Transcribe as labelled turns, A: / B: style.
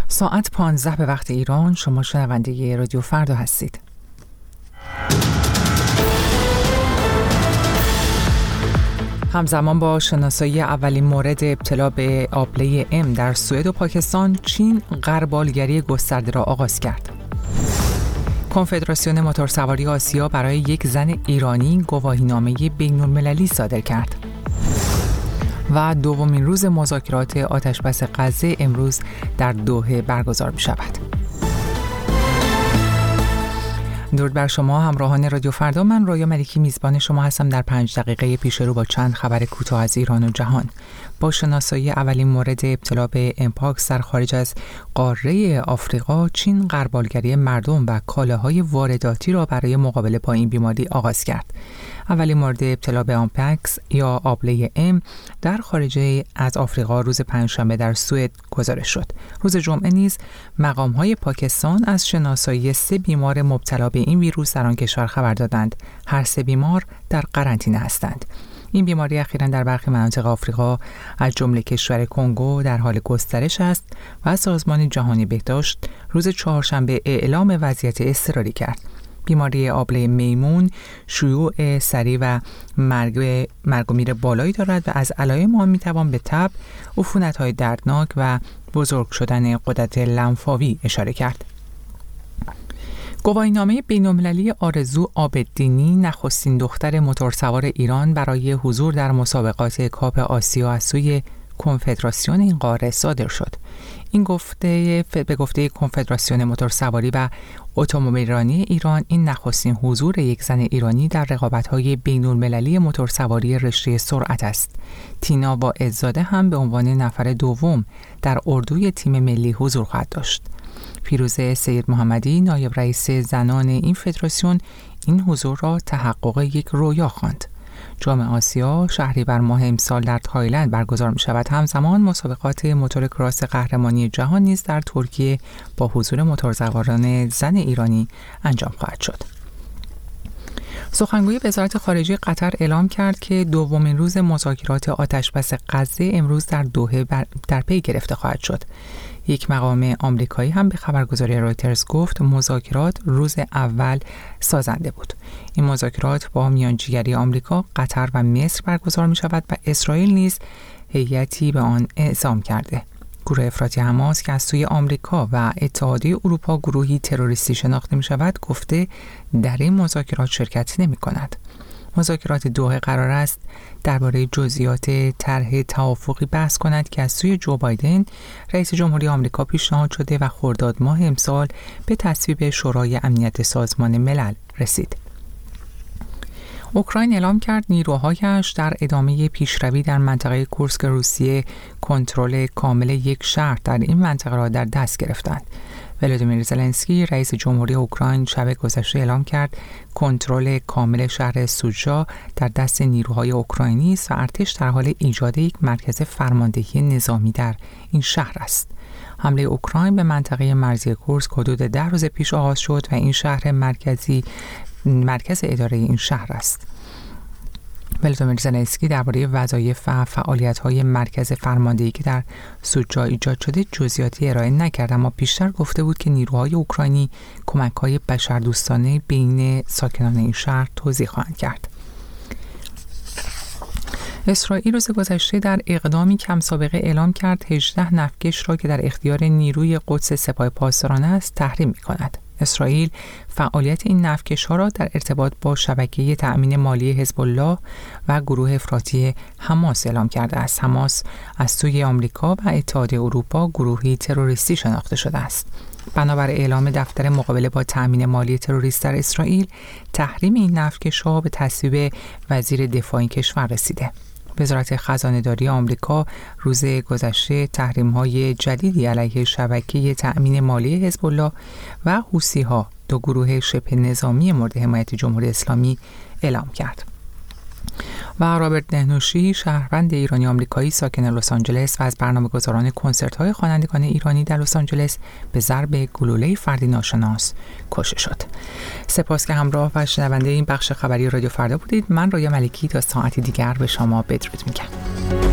A: ساعت 15 به وقت ایران. شما شنونده رادیو فردا هستید. همزمان با شناسایی اولین مورد ابتلا به آبله ام در سوئد و پاکستان، چین غربالگری گسترده را آغاز کرد. کنفدراسیون موتورسواری آسیا برای یک زن ایرانی گواهینامه بین‌المللی صادر کرد. و دومین روز مذاکرات آتشبس غزه امروز در دوحه برگزار می شود. درود بر شما همراهان رادیو فردا. من رویا ملکی میزبان شما هستم در 5 دقیقه پیش رو با چند خبر کوتاه از ایران و جهان. با شناسایی اولین مورد ابتلا به امپاکس در خارج از قاره آفریقا، چین غربالگری مردم و کالاهای وارداتی را برای مقابله با این بیماری آغاز کرد. اولین مورد ابتلا به آمپاکس یا آبله ام در خارج از آفریقا روز پنجشنبه در سوئد گزارش شد. روز جمعه نیز مقام‌های پاکستان از شناسایی 3 بیمار مبتلا به این ویروس در آن کشور خبر دادند. هر 3 بیمار در قرنطینه هستند. این بیماری اخیراً در برخی مناطق آفریقا از جمله کشور کنگو در حال گسترش است و سازمان جهانی بهداشت روز چهارشنبه اعلام وضعیت اضطراری کرد. بیماری آبله میمون شیوع سریع و مرگ و میر بالایی دارد و از علائم آن میتوان به تب، عفونت‌های دردناک و بزرگ شدن غدد لنفاوی اشاره کرد. گواهینامه بین‌المللی آرزو عابدینی، نخستین دختر موتورسوار ایران برای حضور در مسابقات کاپ آسیا از سوی کنفدراسیون این قاره صادر شد. این به گفته کنفدراسیون موتورسواری و اتومبیلرانی ایران، این نخستین حضور یک زن ایرانی در رقابت‌های بین‌المللی موتورسواری رشته سرعت است. تینا واعظ‌زاده هم به عنوان نفر دوم در اردوی تیم ملی حضور خواهد داشت. فیروزه سید محمدی، نایب رئیس زنان این فدراسیون، این حضور را تحقق یک رویا خواند. جام آسیا شهریور ماه امسال در تایلند برگزار می شود. همزمان مسابقات موتور کراس قهرمانی جهان نیز در ترکیه با حضور موتورسواران زن ایرانی انجام خواهد شد. سخنگوی وزارت خارجه قطر اعلام کرد که دومین روز مذاکرات آتشبس غزه امروز در دوحه در پی گرفته خواهد شد. یک مقام آمریکایی هم به خبرگزاری رویترز گفت مذاکرات روز اول سازنده بود. این مذاکرات با میانجیگری آمریکا، قطر و مصر برگزار می شود و اسرائیل نیز هیئتی به آن اعزام کرده. گروه افراطی حماس که از سوی آمریکا و اتحادیه اروپا گروهی تروریستی شناخته می شود گفته در این مذاکرات شرکت نمی کند. مذاکرات دوحه قرار است درباره جزئیات طرح توافقی بحث کند که از سوی جو بایدن رئیس جمهوری آمریکا پیشنهاد شده و خرداد ماه امسال به تصویب شورای امنیت سازمان ملل رسید. اوکراین اعلام کرد نیروهایش در ادامه پیشروی در منطقه کورسک روسیه کنترل کامل یک شهر در این منطقه را در دست گرفتند. ولادیمیر زلنسکی رئیس جمهوری اوکراین شب گذشته اعلام کرد کنترل کامل شهر سوجا در دست نیروهای اوکراینی است و ارتش در حال ایجاد یک مرکز فرماندهی نظامی در این شهر است. حمله اوکراین به منطقه مرزی کورسک حدود 10 روز پیش آغاز شد و این شهر مرکز اداره این شهر است. ولادیمیر زلنسکی درباره وظایف و فعالیت‌های مرکز فرماندهی که در سوجا ایجاد شده جزئیاتی ارائه نکرد، اما بیشتر گفته بود که نیروهای اوکراینی کمک‌های بشردوستانه بین ساکنان این شهر توزیع خواهند کرد. اسرائیل روز گذشته در اقدامی کم سابقه اعلام کرد 18 نفتکش را که در اختیار نیروی قدس سپاه پاسداران است تحریم می‌کند. اسرائیل فعالیت این نفتکش‌ها را در ارتباط با شبکه تأمین مالی حزب الله و گروه افراطی حماس اعلام کرده است. حماس از سوی آمریکا و اتحادیه اروپا گروهی تروریستی شناخته شده است. بنابر اعلام دفتر مقابله با تأمین مالی تروریست در اسرائیل، تحریم این نفتکش‌ها به تصویب وزیر دفاع این کشور رسیده. وزارت خزانه‌داری آمریکا روز گذشته تحریم‌های جدیدی علیه شبکه تأمین مالی حزب الله و حوثی‌ها، دو گروه شبه نظامی مورد حمایت جمهوری اسلامی، اعلام کرد. و رابرت نهنوشی، شهروند ایرانی آمریکایی ساکن لس آنجلس و از برنامه‌گذاران کنسرت‌های خوانندگان ایرانی در لس آنجلس، به ضرب گلوله فردی ناشناس کشته شد. سپاس که همراه و شنونده این بخش خبری رادیو فردا بودید. من رویا ملکی تا ساعتی دیگر به شما بدرود میگم.